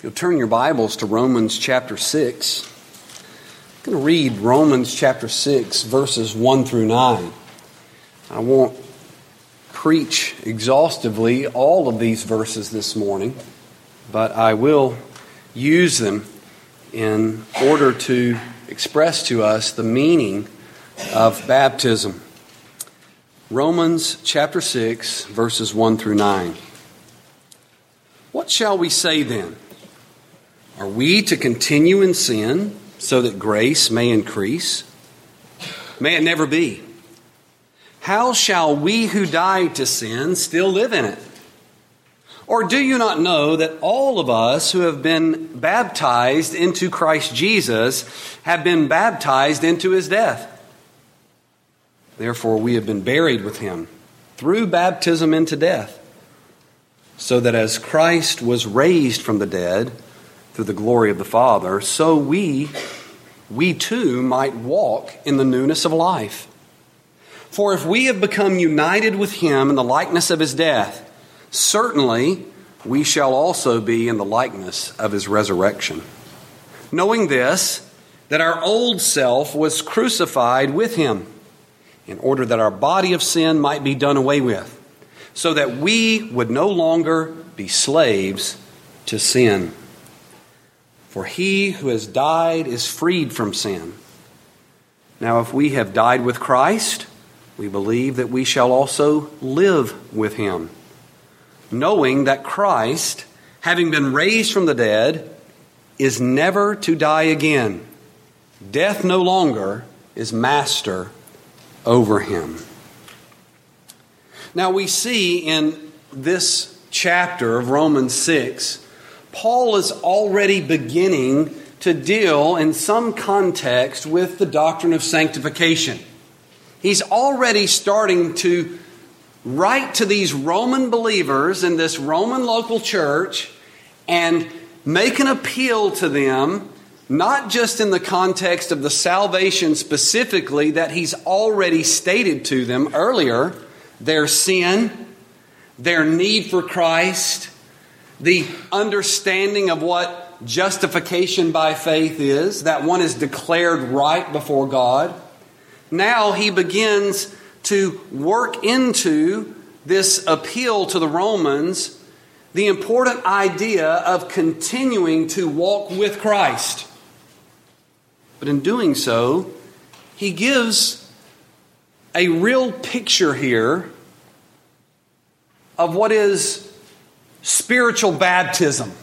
You'll turn your Bibles to Romans chapter 6. I'm going to read Romans chapter 6, verses 1 through 9. I won't preach exhaustively all of these verses this morning, but I will use them in order to express to us the meaning of baptism. Romans chapter 6, verses 1 through 9. What shall we say then? Are we to continue in sin so that grace may increase? May it never be. How shall we who died to sin still live in it? Or do you not know that all of us who have been baptized into Christ Jesus have been baptized into his death? Therefore we have been buried with him through baptism into death, so that as Christ was raised from the dead through the glory of the Father, so we too might walk in the newness of life. For if we have become united with him in the likeness of his death, certainly we shall also be in the likeness of his resurrection. Knowing this, that our old self was crucified with him, in order that our body of sin might be done away with, so that we would no longer be slaves to sin. For he who has died is freed from sin. Now if we have died with Christ, we believe that we shall also live with him, knowing that Christ, having been raised from the dead, is never to die again. Death no longer is master over him. Now we see in this chapter of Romans 6, Paul is already beginning to deal in some context with the doctrine of sanctification. He's already starting to write to these Roman believers in this Roman local church and make an appeal to them, not just in the context of the salvation specifically that he's already stated to them earlier, their sin, their need for Christ, the understanding of what justification by faith is, that one is declared right before God. Now he begins to work into this appeal to the Romans the important idea of continuing to walk with Christ. But in doing so, he gives a real picture here of what is spiritual baptism.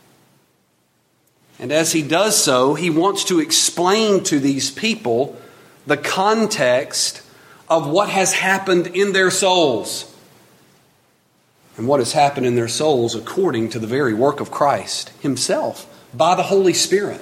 And as he does so, he wants to explain to these people the context of what has happened in their souls. And what has happened in their souls according to the very work of Christ himself by the Holy Spirit.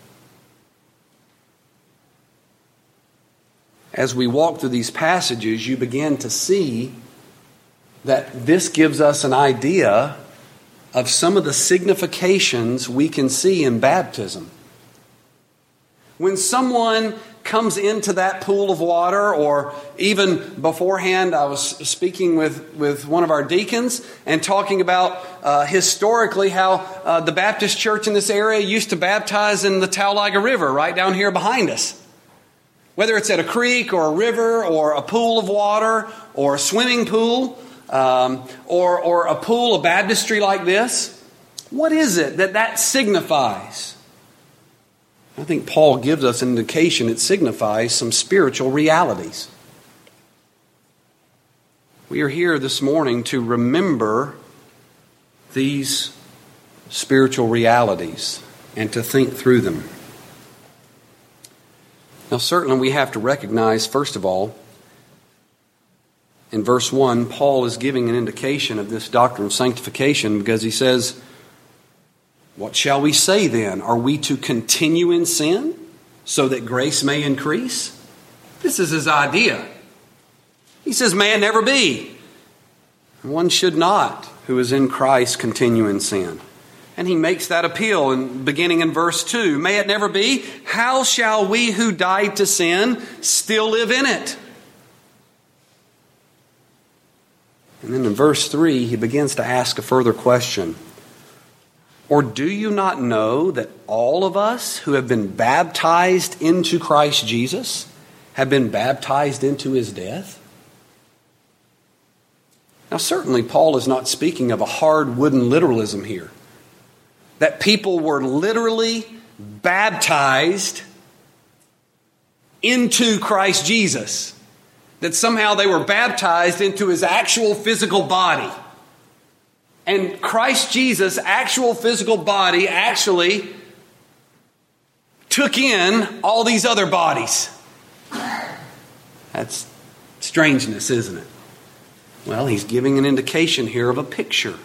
As we walk through these passages, you begin to see that this gives us an idea of some of the significations we can see in baptism. When someone comes into that pool of water, or even beforehand, I was speaking with one of our deacons and talking about historically how the Baptist church in this area used to baptize in the Talladega River right down here behind us. Whether it's at a creek or a river or a pool of water or a swimming pool, or a pool of baptistry like this, what is it that signifies? I think Paul gives us an indication it signifies some spiritual realities. We are here this morning to remember these spiritual realities and to think through them. Now, certainly we have to recognize, first of all, in verse 1, Paul is giving an indication of this doctrine of sanctification because he says, what shall we say then? Are we to continue in sin so that grace may increase? This is his idea. He says, may it never be. One should not, who is in Christ, continue in sin. And he makes that appeal beginning in verse 2. May it never be. How shall we who died to sin still live in it? And then in verse 3, he begins to ask a further question. Or do you not know that all of us who have been baptized into Christ Jesus have been baptized into his death? Now, certainly Paul is not speaking of a hard wooden literalism here. That people were literally baptized into Christ Jesus. That somehow they were baptized into his actual physical body. And Christ Jesus' actual physical body actually took in all these other bodies. That's strangeness, isn't it? Well, he's giving an indication here of a picture.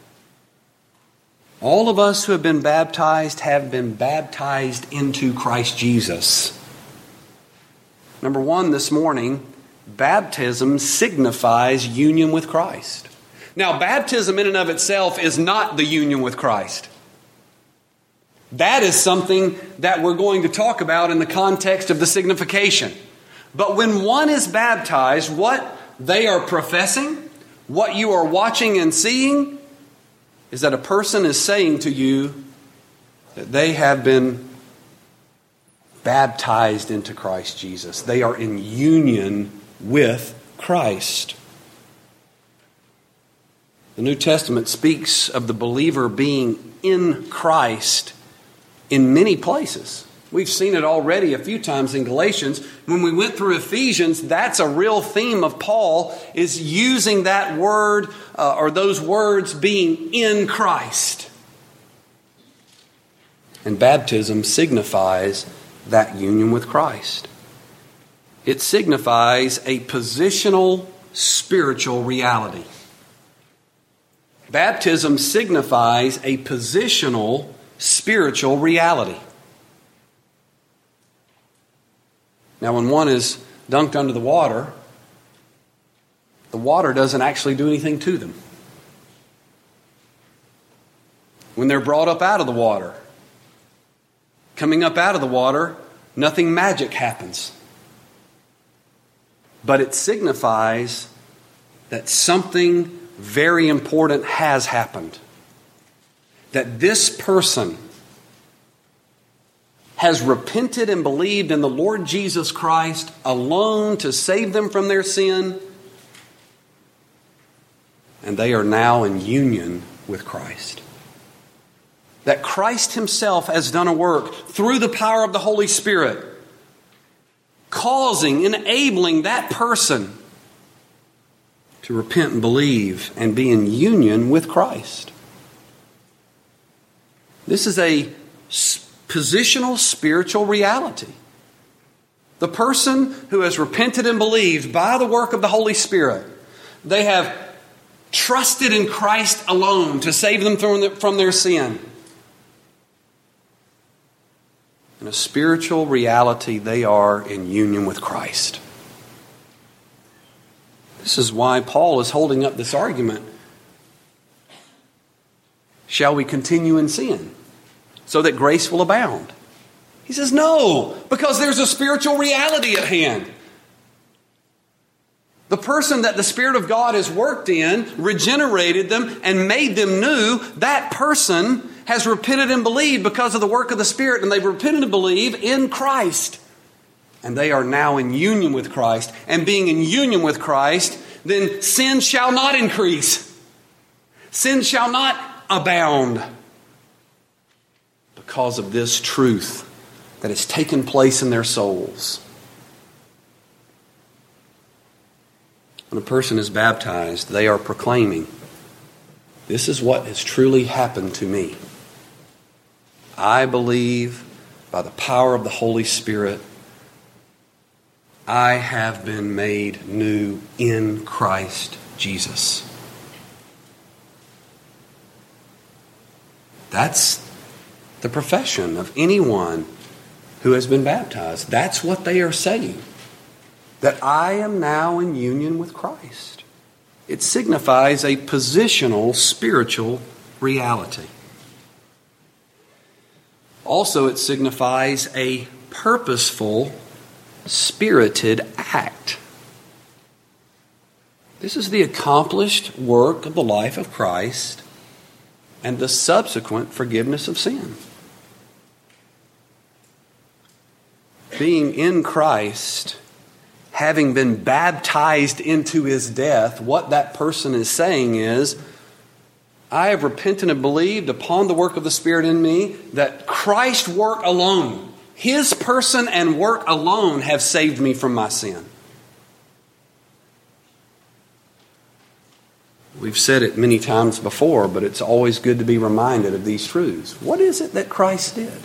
All of us who have been baptized into Christ Jesus. Number one, this morning, baptism signifies union with Christ. Now, baptism in and of itself is not the union with Christ. That is something that we're going to talk about in the context of the signification. But when one is baptized, what they are professing, what you are watching and seeing, is that a person is saying to you that they have been baptized into Christ Jesus. They are in union with Christ. The New Testament speaks of the believer being in Christ in many places. We've seen it already a few times in Galatians. When we went through Ephesians, that's a real theme of Paul, is using that word or those words being in Christ. And baptism signifies that union with Christ. It signifies a positional spiritual reality. Baptism signifies a positional spiritual reality. Now, when one is dunked under the water doesn't actually do anything to them. When they're brought up out of the water, coming up out of the water, nothing magic happens. But it signifies that something very important has happened. That this person has repented and believed in the Lord Jesus Christ alone to save them from their sin. And they are now in union with Christ. That Christ himself has done a work through the power of the Holy Spirit, causing, enabling that person to repent and believe and be in union with Christ. This is a positional spiritual reality. The person who has repented and believed by the work of the Holy Spirit, they have trusted in Christ alone to save them from their sin. In a spiritual reality, they are in union with Christ. This is why Paul is holding up this argument. Shall we continue in sin so that grace will abound? He says no, because there's a spiritual reality at hand. The person that the Spirit of God has worked in, regenerated them, and made them new, that person has repented and believed because of the work of the Spirit, and they've repented and believed in Christ. And they are now in union with Christ. And being in union with Christ, then sin shall not increase. Sin shall not abound. Because of this truth that has taken place in their souls. When a person is baptized, they are proclaiming, this is what has truly happened to me. I believe by the power of the Holy Spirit, I have been made new in Christ Jesus. That's the profession of anyone who has been baptized. That's what they are saying. That I am now in union with Christ. It signifies a positional spiritual reality. Also, it signifies a purposeful, spirited act. This is the accomplished work of the life of Christ and the subsequent forgiveness of sin. Being in Christ, having been baptized into his death, what that person is saying is, I have repented and believed upon the work of the Spirit in me that Christ's work alone, his person and work alone, have saved me from my sin. We've said it many times before, but it's always good to be reminded of these truths. What is it that Christ did?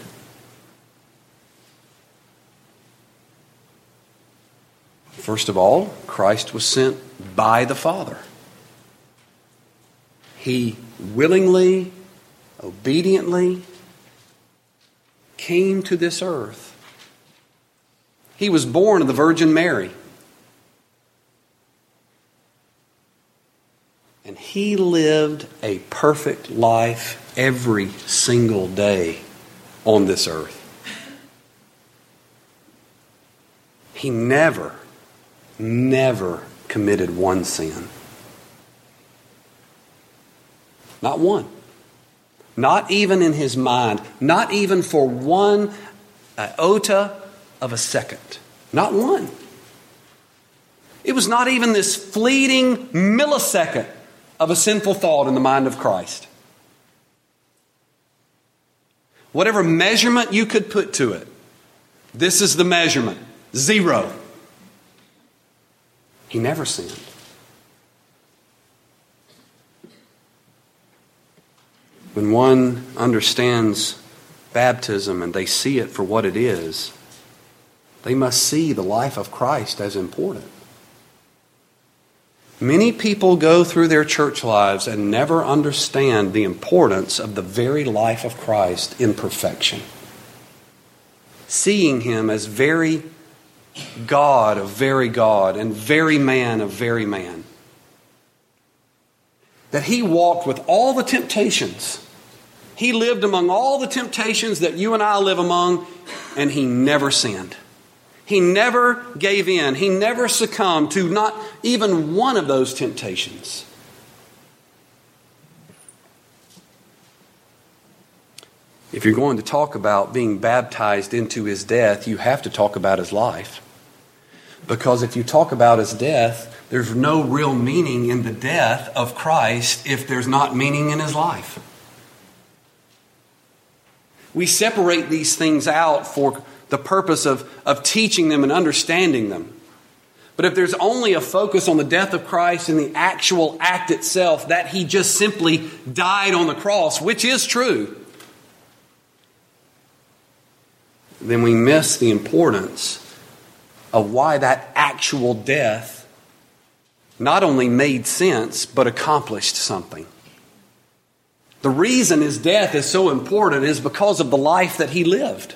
First of all, Christ was sent by the Father. He willingly, obediently came to this earth. He was born of the Virgin Mary. And he lived a perfect life every single day on this earth. He never committed one sin. Not one. Not even in his mind. Not even for one iota of a second. Not one. It was not even this fleeting millisecond of a sinful thought in the mind of Christ. Whatever measurement you could put to it, this is the measurement. 0. He never sinned. When one understands baptism and they see it for what it is, they must see the life of Christ as important. Many people go through their church lives and never understand the importance of the very life of Christ in perfection. Seeing him as very God of very God and very man of very man. That he walked with all the temptations. He lived among all the temptations that you and I live among, and he never sinned. He never gave in. He never succumbed to not even one of those temptations. If you're going to talk about being baptized into his death, you have to talk about his life. Because if you talk about his death, there's no real meaning in the death of Christ if there's not meaning in his life. We separate these things out for the purpose of teaching them and understanding them. But if there's only a focus on the death of Christ and the actual act itself, that he just simply died on the cross, which is true, then we miss the importance of why that actual death not only made sense, but accomplished something. The reason his death is so important is because of the life that he lived.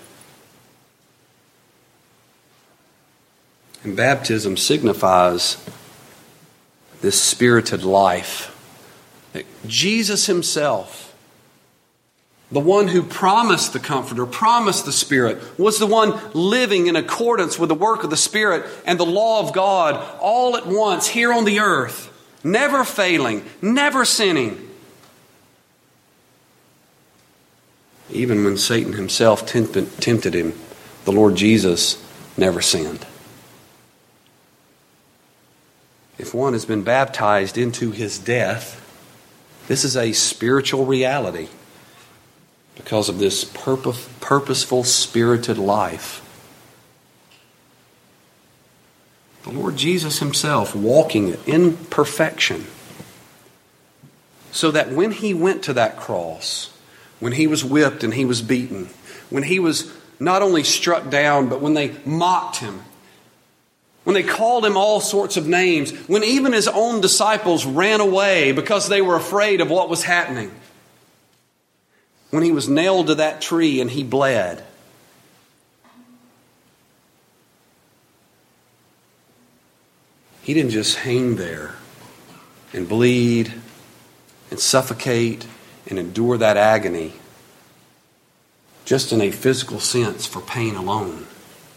And baptism signifies this spirited life. That Jesus himself, the one who promised the Comforter, promised the Spirit, was the one living in accordance with the work of the Spirit and the law of God all at once here on the earth, never failing, never sinning. Even when Satan himself tempted him, the Lord Jesus never sinned. If one has been baptized into his death, this is a spiritual reality because of this purposeful, spirited life. The Lord Jesus himself walking it in perfection, so that when he went to that cross, when he was whipped and he was beaten, when he was not only struck down, but when they mocked him, when they called him all sorts of names, when even his own disciples ran away because they were afraid of what was happening, when he was nailed to that tree and he bled, he didn't just hang there and bleed and suffocate and endure that agony just in a physical sense for pain alone.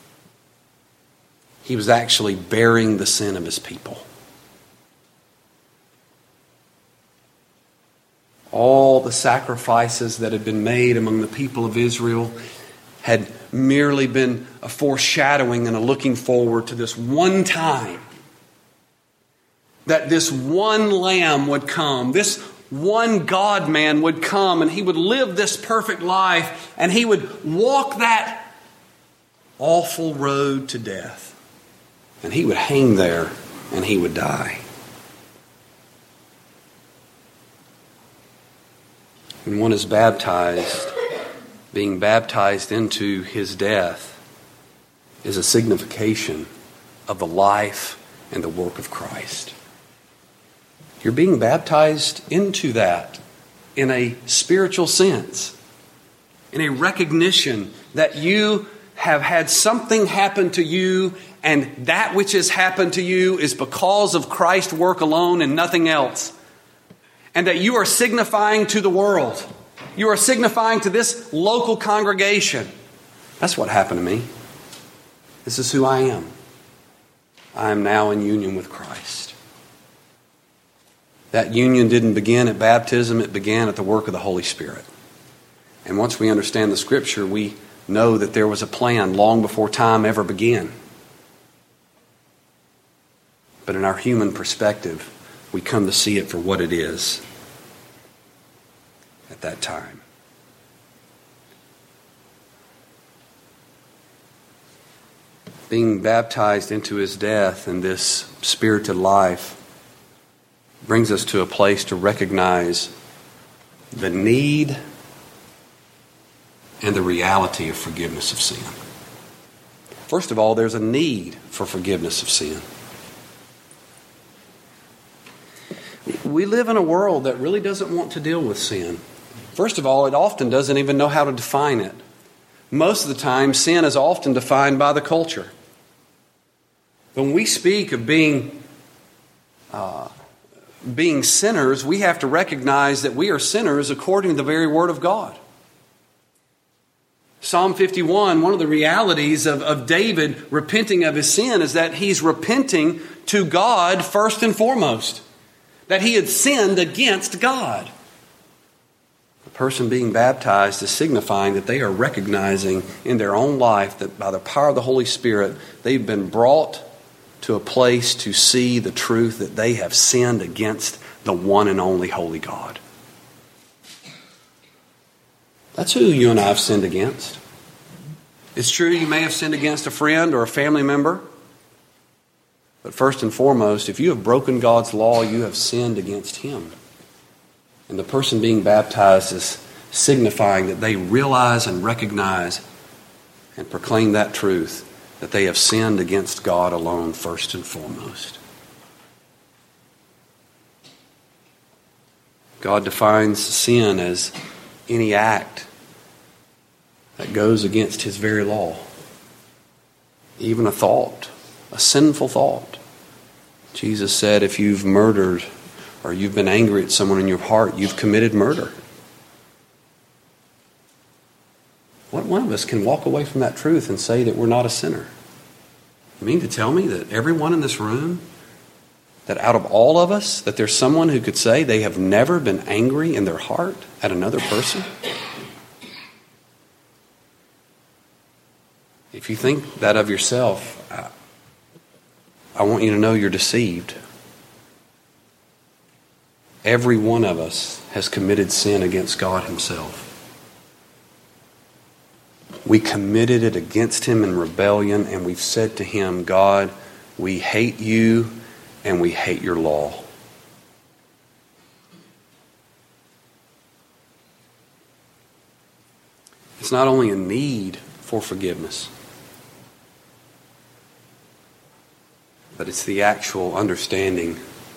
He was actually bearing the sin of his people. All the sacrifices that had been made among the people of Israel had merely been a foreshadowing and a looking forward to this one time that this one lamb would come, this one God-man would come, and he would live this perfect life, and he would walk that awful road to death. And he would hang there, and he would die. When one is baptized, being baptized into his death is a signification of the life and the work of Christ. You're being baptized into that in a spiritual sense, in a recognition that you have had something happen to you, and that which has happened to you is because of Christ's work alone and nothing else. And that you are signifying to the world. You are signifying to this local congregation. That's what happened to me. This is who I am. I am now in union with Christ. That union didn't begin at baptism, it began at the work of the Holy Spirit. And once we understand the Scripture, we know that there was a plan long before time ever began. But in our human perspective, we come to see it for what it is at that time. Being baptized into his death and this spirited life brings us to a place to recognize the need and the reality of forgiveness of sin. First of all, there's a need for forgiveness of sin. We live in a world that really doesn't want to deal with sin. First of all, it often doesn't even know how to define it. Most of the time, sin is often defined by the culture. When we speak of being sinners, we have to recognize that we are sinners according to the very Word of God. Psalm 51, one of the realities of David repenting of his sin is that he's repenting to God first and foremost. That he had sinned against God. The person being baptized is signifying that they are recognizing in their own life that by the power of the Holy Spirit, they've been brought to a place to see the truth that they have sinned against the one and only holy God. That's who you and I have sinned against. It's true you may have sinned against a friend or a family member. But first and foremost, if you have broken God's law, you have sinned against Him. And the person being baptized is signifying that they realize and recognize and proclaim that truth, that they have sinned against God alone first and foremost. God defines sin as any act that goes against His very law. Even a thought, a sinful thought. Jesus said, if you've murdered or you've been angry at someone in your heart, you've committed murder. What one of us can walk away from that truth and say that we're not a sinner? You mean to tell me that everyone in this room, that out of all of us, that there's someone who could say they have never been angry in their heart at another person? If you think that of yourself, I want you to know you're deceived. Every one of us has committed sin against God Himself. We committed it against Him in rebellion, and we've said to Him, God, we hate you and we hate your law. It's not only a need for forgiveness, but it's the actual understanding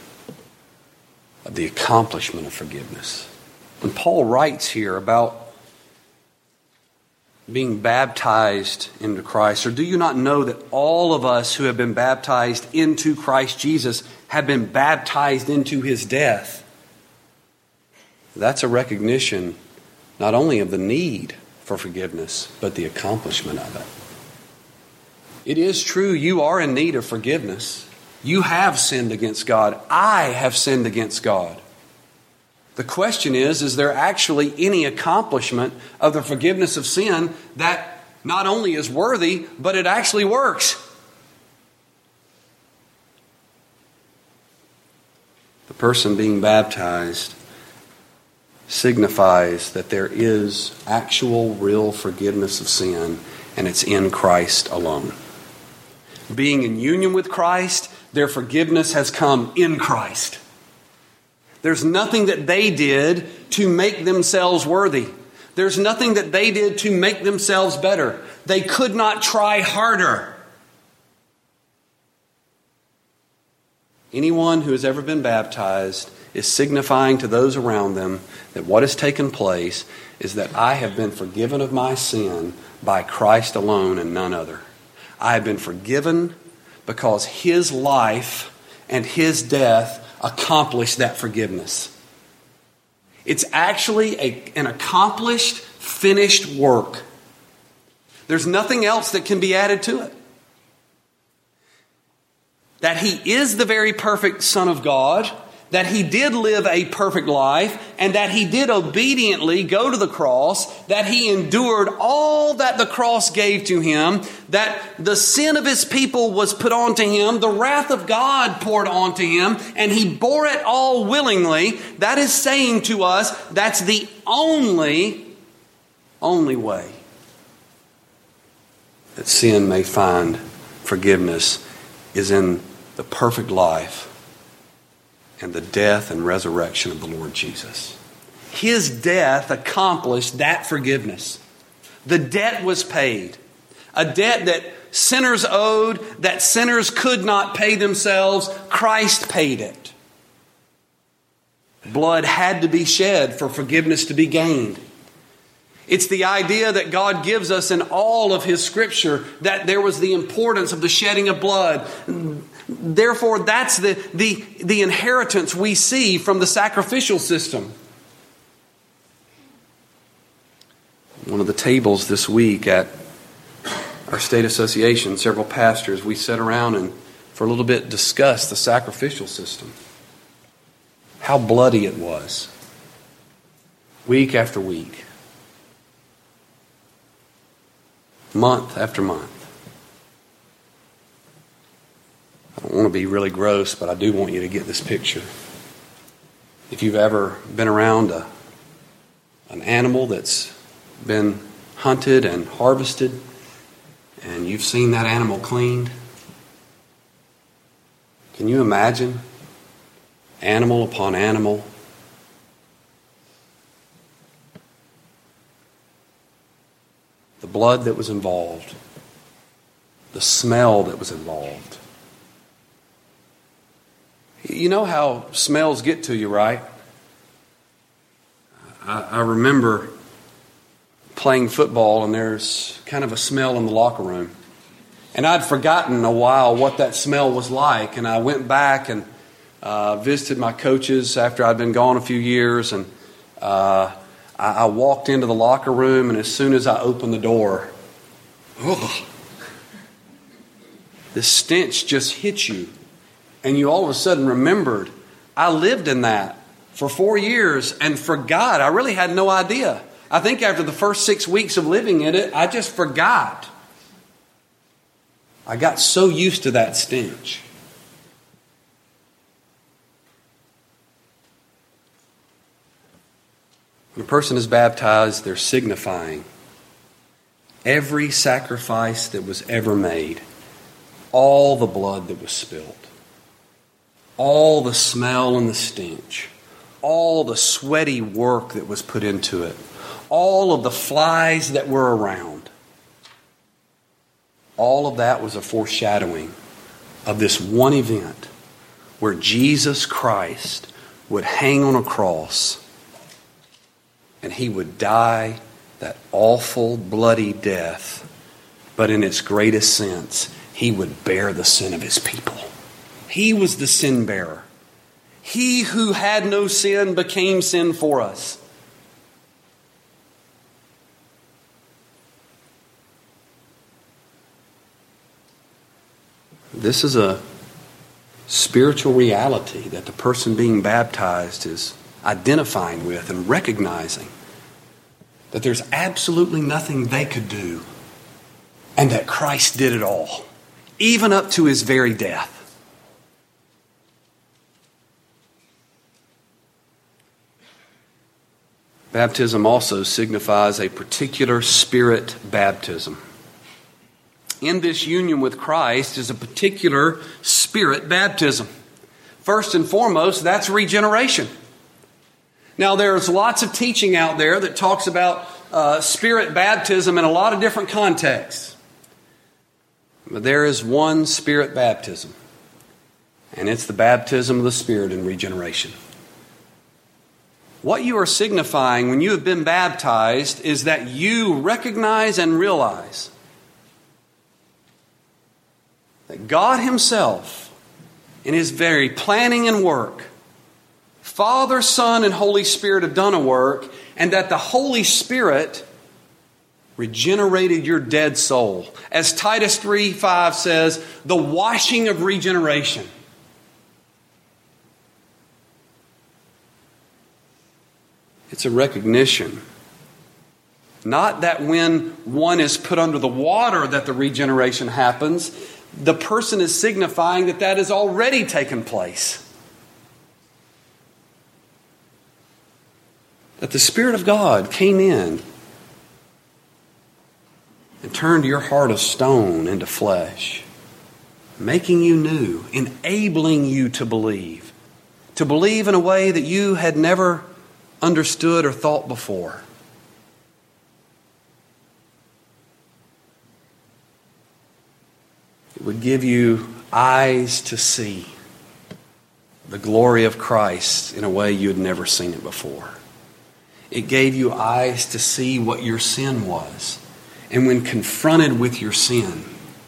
of the accomplishment of forgiveness. When Paul writes here about being baptized into Christ, or do you not know that all of us who have been baptized into Christ Jesus have been baptized into His death? That's a recognition not only of the need for forgiveness, but the accomplishment of it. It is true you are in need of forgiveness. You have sinned against God. I have sinned against God. The question is there actually any accomplishment of the forgiveness of sin that not only is worthy, but it actually works? The person being baptized signifies that there is actual, real forgiveness of sin, and it's in Christ alone. Being in union with Christ, their forgiveness has come in Christ. There's nothing that they did to make themselves worthy. There's nothing that they did to make themselves better. They could not try harder. Anyone who has ever been baptized is signifying to those around them that what has taken place is that I have been forgiven of my sin by Christ alone and none other. I have been forgiven because His life and His death accomplished that forgiveness. It's actually an accomplished, finished work. There's nothing else that can be added to it. That He is the very perfect Son of God, that He did live a perfect life, and that He did obediently go to the cross, that He endured all that the cross gave to Him, that the sin of His people was put onto Him, the wrath of God poured onto Him, and He bore it all willingly. That is saying to us, that's the only way that sin may find forgiveness is in the perfect life and the death and resurrection of the Lord Jesus. His death accomplished that forgiveness. The debt was paid. A debt that sinners owed, that sinners could not pay themselves. Christ paid it. Blood had to be shed for forgiveness to be gained. It's the idea that God gives us in all of His Scripture that there was the importance of the shedding of blood. Therefore, that's the inheritance we see from the sacrificial system. One of the tables this week at our state association, several pastors, we sat around and for a little bit discussed the sacrificial system. How bloody it was. Week after week. Month after month. I don't want to be really gross, but I do want you to get this picture. If you've ever been around an animal that's been hunted and harvested, and you've seen that animal cleaned, can you imagine animal upon animal? The blood that was involved, the smell that was involved. You know how smells get to you, right? I remember playing football and there's kind of a smell in the locker room. And I'd forgotten a while what that smell was like. And I went back and visited my coaches after I'd been gone a few years. And I walked into the locker room, and as soon as I opened the door, this stench just hit you. And you all of a sudden remembered, I lived in that for 4 years and forgot. I really had no idea. I think after the first 6 weeks of living in it, I just forgot. I got so used to that stench. When a person is baptized, they're signifying every sacrifice that was ever made, all the blood that was spilled, all the smell and the stench, all the sweaty work that was put into it, all of the flies that were around. All of that was a foreshadowing of this one event where Jesus Christ would hang on a cross and He would die that awful, bloody death. But in its greatest sense, He would bear the sin of His people. He was the sin bearer. He who had no sin became sin for us. This is a spiritual reality that the person being baptized is identifying with and recognizing that there's absolutely nothing they could do and that Christ did it all, even up to his very death. Baptism also signifies a particular spirit baptism. In this union with Christ is a particular spirit baptism. First and foremost, that's regeneration. Now, there's lots of teaching out there that talks about spirit baptism in a lot of different contexts. But there is one spirit baptism, and it's the baptism of the Spirit in regeneration. What you are signifying when you have been baptized is that you recognize and realize that God Himself, in His very planning and work, Father, Son, and Holy Spirit have done a work, and that the Holy Spirit regenerated your dead soul. As Titus 3:5 says, the washing of regeneration. It's a recognition. Not that when one is put under the water that the regeneration happens. The person is signifying that that has already taken place. That the Spirit of God came in and turned your heart of stone into flesh, making you new, enabling you to believe in a way that you had never understood or thought before. It would give you eyes to see the glory of Christ in a way you had never seen it before. It gave you eyes to see what your sin was. And when confronted with your sin,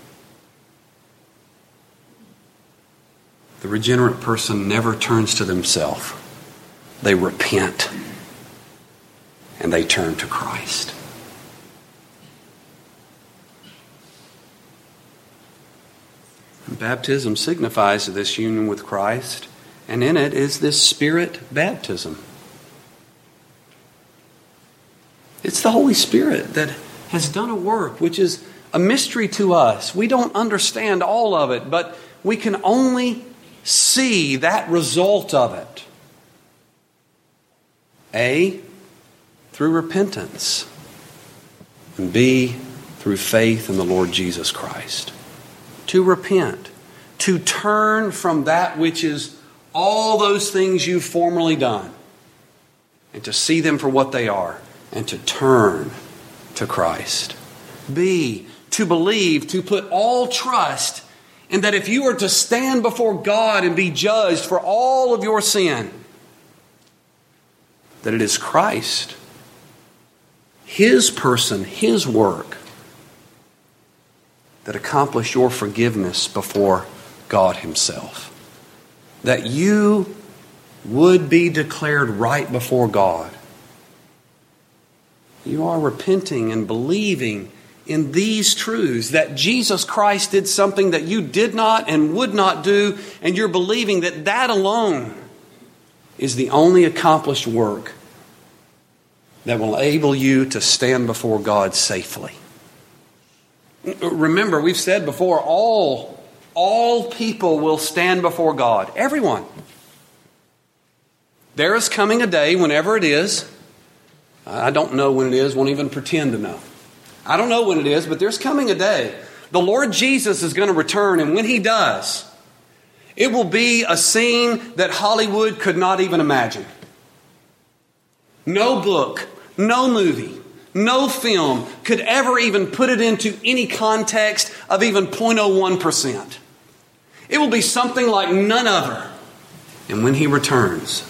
the regenerate person never turns to themselves. They repent and they turn to Christ. And baptism signifies this union with Christ, and in it is this Spirit baptism. It's the Holy Spirit that has done a work which is a mystery to us. We don't understand all of it, but we can only see that result of it. A, through repentance, and B, through faith in the Lord Jesus Christ. To repent, to turn from that which is all those things you've formerly done, and to see them for what they are, and to turn to Christ. B, to believe, to put all trust in that if you are to stand before God and be judged for all of your sin, that it is Christ, His person, His work, that accomplished your forgiveness before God Himself. That you would be declared right before God. You are repenting and believing in these truths, that Jesus Christ did something that you did not and would not do, and you're believing that that alone is the only accomplished work that will enable you to stand before God safely. Remember, we've said before, all people will stand before God. Everyone. There is coming a day, whenever it is, I don't know when it is, won't even pretend to know. I don't know when it is, but there's coming a day. The Lord Jesus is going to return, and when He does, it will be a scene that Hollywood could not even imagine. No book, no movie, no film could ever even put it into any context of even 0.01%. It will be something like none other. And when He returns,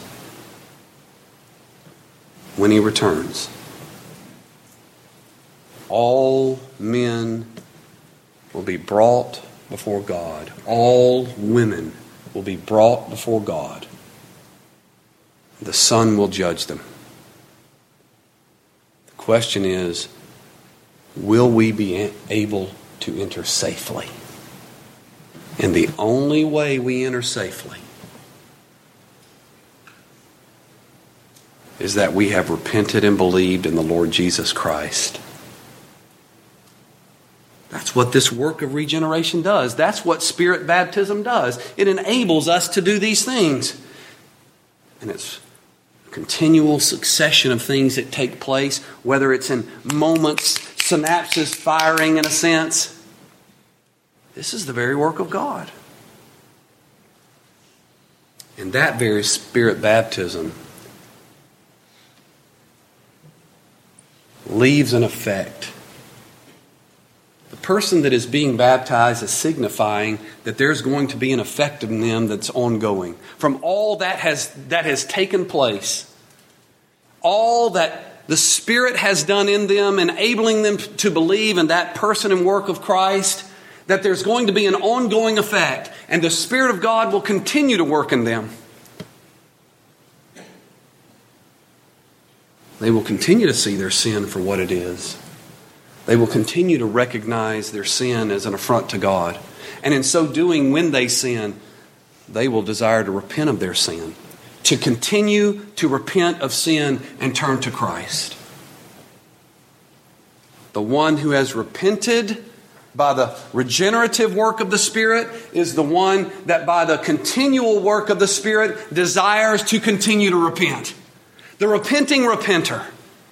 all men will be brought before God. All women will be brought before God. The Son will judge them. The question is, will we be able to enter safely? And the only way we enter safely is that we have repented and believed in the Lord Jesus Christ. That's what this work of regeneration does. That's what Spirit baptism does. It enables us to do these things. And it's a continual succession of things that take place, whether it's in moments, synapses firing in a sense. This is the very work of God. And that very Spirit baptism leaves an effect. The person that is being baptized is signifying that there's going to be an effect in them that's ongoing. From all that has taken place, all that the Spirit has done in them, enabling them to believe in that person and work of Christ, that there's going to be an ongoing effect, and the Spirit of God will continue to work in them. They will continue to see their sin for what it is. They will continue to recognize their sin as an affront to God. And in so doing, when they sin, they will desire to repent of their sin, to continue to repent of sin and turn to Christ. The one who has repented by the regenerative work of the Spirit is the one that by the continual work of the Spirit desires to continue to repent. The repenting repenter.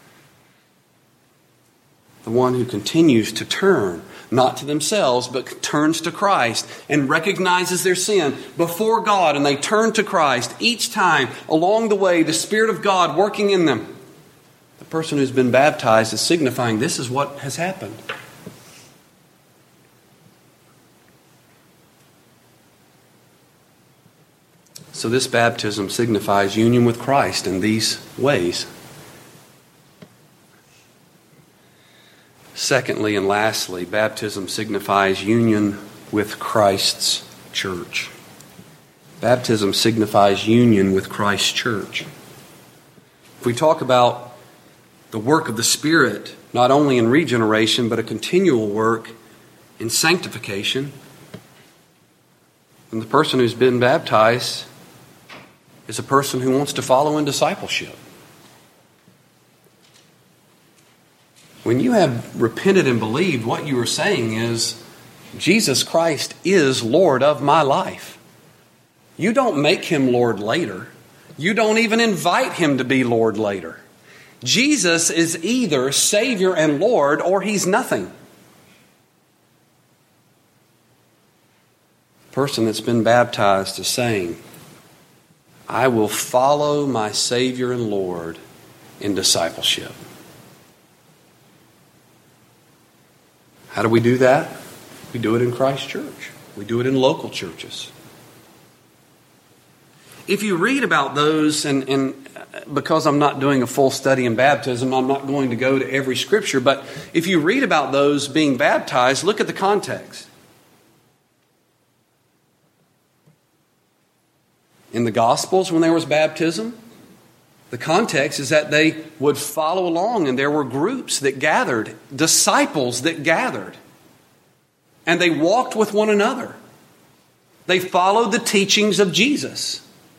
The one who continues to turn, not to themselves, but turns to Christ and recognizes their sin before God, and they turn to Christ each time along the way, the Spirit of God working in them. The person who's been baptized is signifying this is what has happened. So this baptism signifies union with Christ in these ways. Secondly and lastly, baptism signifies union with Christ's church. Baptism signifies union with Christ's church. If we talk about the work of the Spirit, not only in regeneration, but a continual work in sanctification, then the person who's been baptized is a person who wants to follow in discipleship. When you have repented and believed, what you are saying is, Jesus Christ is Lord of my life. You don't make Him Lord later. You don't even invite Him to be Lord later. Jesus is either Savior and Lord, or He's nothing. The person that's been baptized is saying, I will follow my Savior and Lord in discipleship. How do we do that? We do it in Christ's church. We do it in local churches. If you read about those, and because I'm not doing a full study in baptism, I'm not going to go to every scripture, but if you read about those being baptized, look at the context. In the Gospels, when there was baptism, the context is that they would follow along, and there were groups that gathered, disciples that gathered, and they walked with one another. They followed the teachings of Jesus.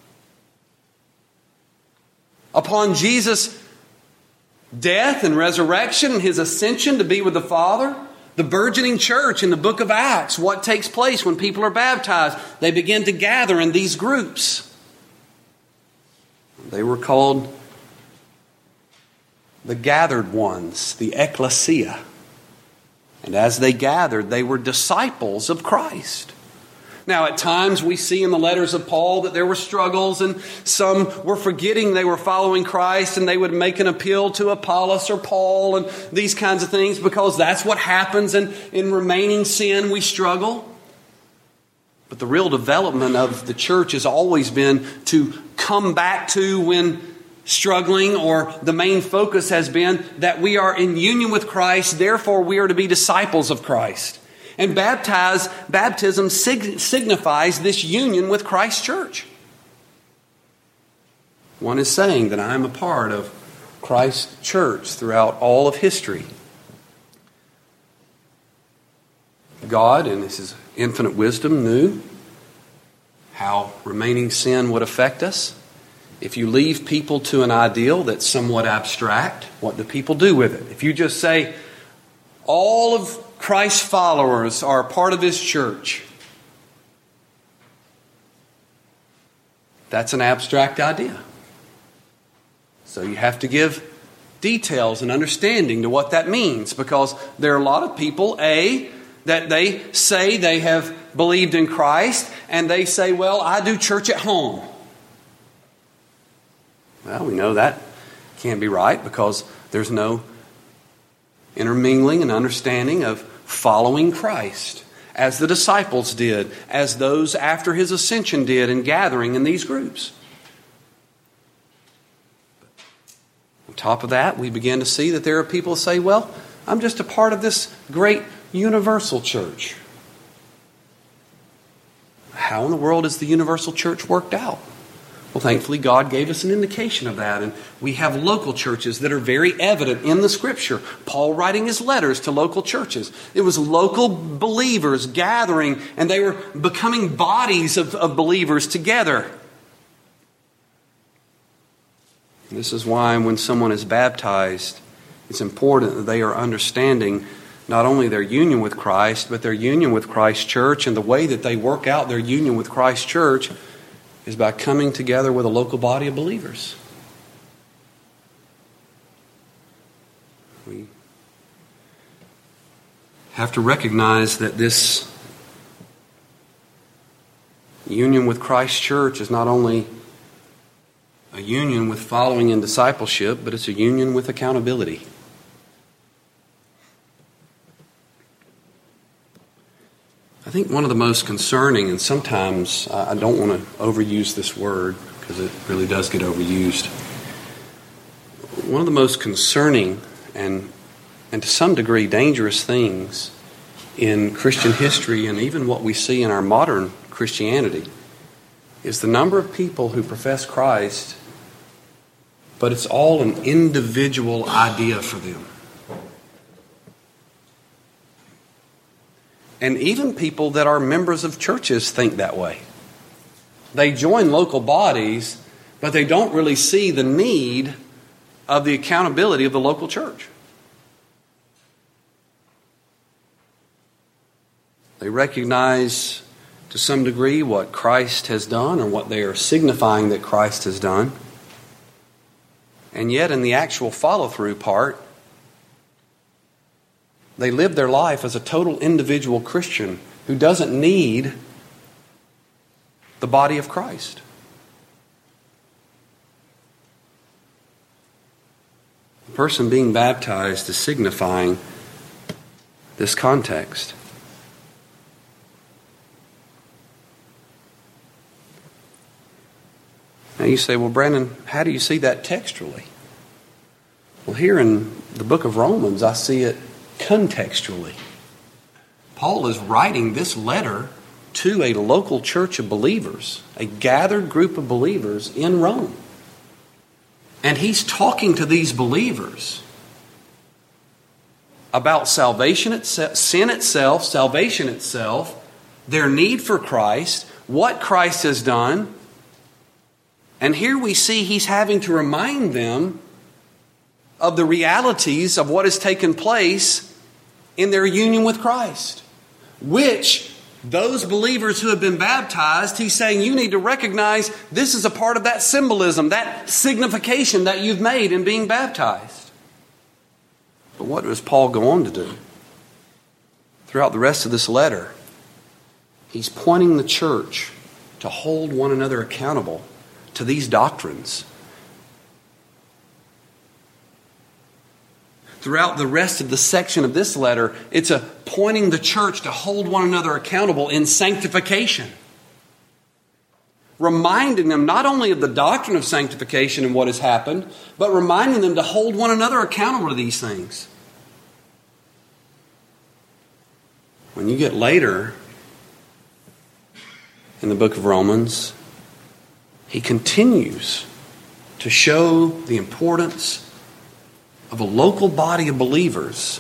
Upon Jesus' death and resurrection and His ascension to be with the Father, the burgeoning church in the book of Acts, what takes place when people are baptized? They begin to gather in these groups. They were called the gathered ones, the ecclesia. And as they gathered, they were disciples of Christ. Now, at times we see in the letters of Paul that there were struggles, and some were forgetting they were following Christ, and they would make an appeal to Apollos or Paul and these kinds of things, because that's what happens in remaining sin. We struggle. But the real development of the church has always been to come back to when struggling, or the main focus has been that we are in union with Christ, therefore we are to be disciples of Christ. And baptism signifies this union with Christ's church. One is saying that I am a part of Christ's church throughout all of history. God, in His infinite wisdom, knew how remaining sin would affect us. If you leave people to an ideal that's somewhat abstract, what do people do with it? If you just say, all of Christ's followers are a part of His church, that's an abstract idea. So you have to give details and understanding to what that means, because there are a lot of people, that they say they have believed in Christ, and they say, well, I do church at home. Well, we know that can't be right, because there's no intermingling and understanding of following Christ, as the disciples did, as those after His ascension did in gathering in these groups. On top of that, we begin to see that there are people who say, well, I'm just a part of this great universal church. How in the world is the universal church worked out? Well, thankfully, God gave us an indication of that, and we have local churches that are very evident in the Scripture. Paul writing his letters to local churches. It was local believers gathering, and they were becoming bodies of believers together. And this is why when someone is baptized, it's important that they are understanding not only their union with Christ, but their union with Christ's church, and the way that they work out their union with Christ's church is by coming together with a local body of believers. We have to recognize that this union with Christ's church is not only a union with following and discipleship, but it's a union with accountability. I think one of the most concerning, and sometimes I don't want to overuse this word because it really does get overused. One of the most concerning and to some degree dangerous things in Christian history, and even what we see in our modern Christianity, is the number of people who profess Christ, but it's all an individual idea for them. And even people that are members of churches think that way. They join local bodies, but they don't really see the need of the accountability of the local church. They recognize to some degree what Christ has done, or what they are signifying that Christ has done. And yet in the actual follow-through part, they live their life as a total individual Christian who doesn't need the body of Christ. The person being baptized is signifying this context. Now you say, well, Brandon, how do you see that textually? Well, here in the book of Romans, I see it contextually. Paul is writing this letter to a local church of believers, a gathered group of believers in Rome. And he's talking to these believers about salvation itself, sin itself, salvation itself, their need for Christ, what Christ has done. And here we see he's having to remind them of the realities of what has taken place in their union with Christ, which those believers who have been baptized, he's saying you need to recognize this is a part of that symbolism, that signification that you've made in being baptized. But what does Paul go on to do? Throughout the rest of this letter, he's pointing the church to hold one another accountable to these doctrines. Throughout the rest of the section of this letter, it's a pointing the church to hold one another accountable in sanctification. Reminding them not only of the doctrine of sanctification and what has happened, but reminding them to hold one another accountable to these things. When you get later in the book of Romans, he continues to show the importance of a local body of believers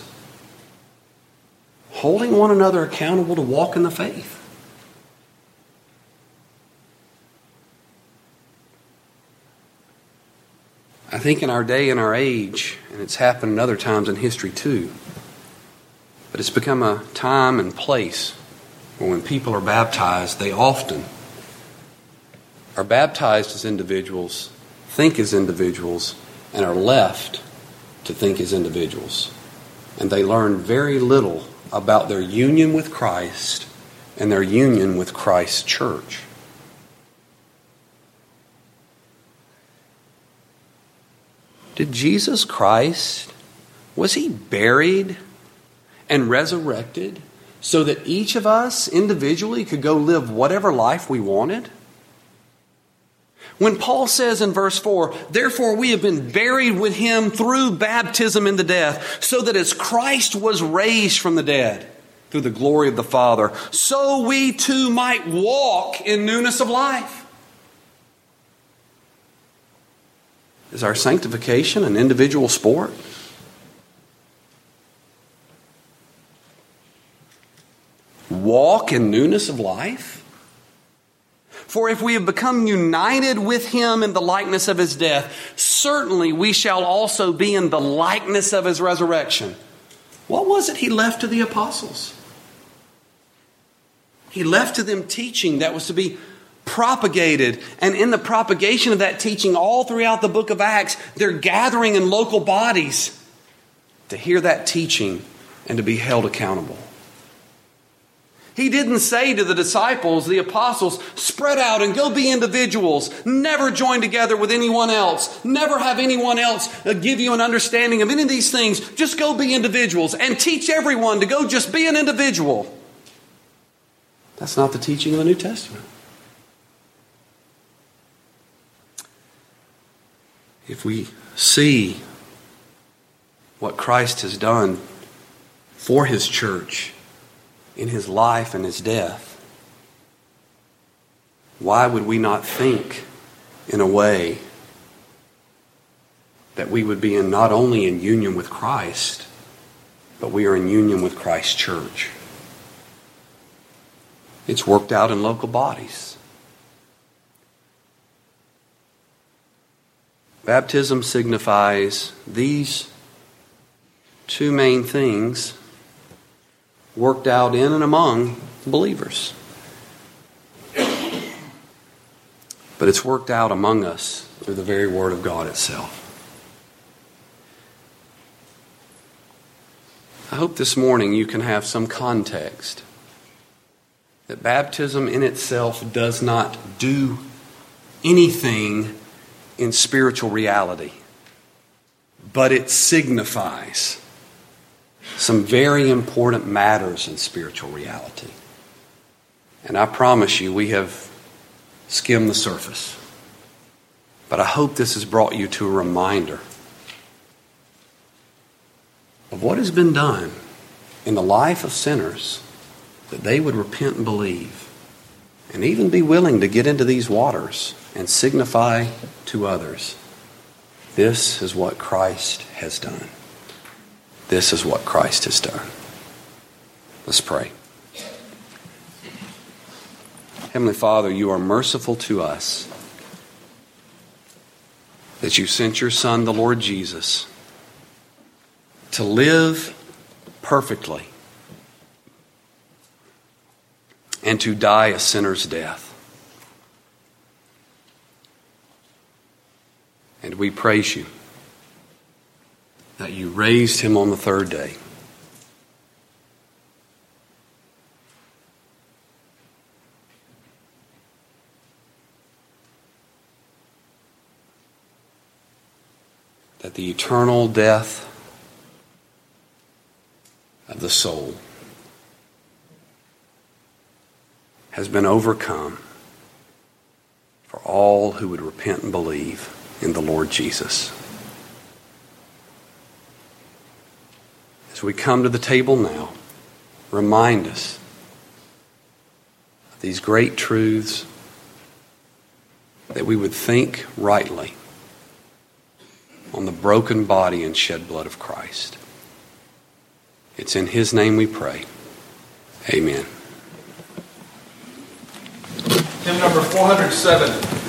holding one another accountable to walk in the faith. think in our day and our age, and it's happened in other times in history too, but it's become a time and place where when people are baptized, they often are baptized as individuals, think as individuals, and are left to think as individuals. And they learn very little about their union with Christ and their union with Christ's church. Did Jesus Christ, was he buried and resurrected so that each of us individually could go live whatever life we wanted? When Paul says in verse 4, therefore we have been buried with him through baptism into death, so that as Christ was raised from the dead through the glory of the Father, so we too might walk in newness of life. Is our sanctification an individual sport? Walk in newness of life? For if we have become united with him in the likeness of his death, certainly we shall also be in the likeness of his resurrection. What was it he left to the apostles? He left to them teaching that was to be propagated. And in the propagation of that teaching all throughout the book of Acts, they're gathering in local bodies to hear that teaching and to be held accountable. He didn't say to the disciples, the apostles, spread out and go be individuals. Never join together with anyone else. Never have anyone else give you an understanding of any of these things. Just go be individuals and teach everyone to go just be an individual. That's not the teaching of the New Testament. If we see what Christ has done for his church in his life and his death, why would we not think in a way that we would be not only in union with Christ, but we are in union with Christ's church? It's worked out in local bodies. Baptism signifies these two main things worked out in and among believers. But it's worked out among us through the very Word of God itself. I hope this morning you can have some context that baptism in itself does not do anything in spiritual reality, but it signifies some very important matters in spiritual reality. And I promise you, we have skimmed the surface. But I hope this has brought you to a reminder of what has been done in the life of sinners, that they would repent and believe, and even be willing to get into these waters and signify to others, this is what Christ has done. This is what Christ has done. Let's pray. Heavenly Father, you are merciful to us that you sent your Son, the Lord Jesus, to live perfectly and to die a sinner's death. And we praise you that you raised him on the third day. That the eternal death of the soul has been overcome for all who would repent and believe in the Lord Jesus. As we come to the table now, remind us of these great truths, that we would think rightly on the broken body and shed blood of Christ. It's in his name we pray. Amen. Hymn number 407.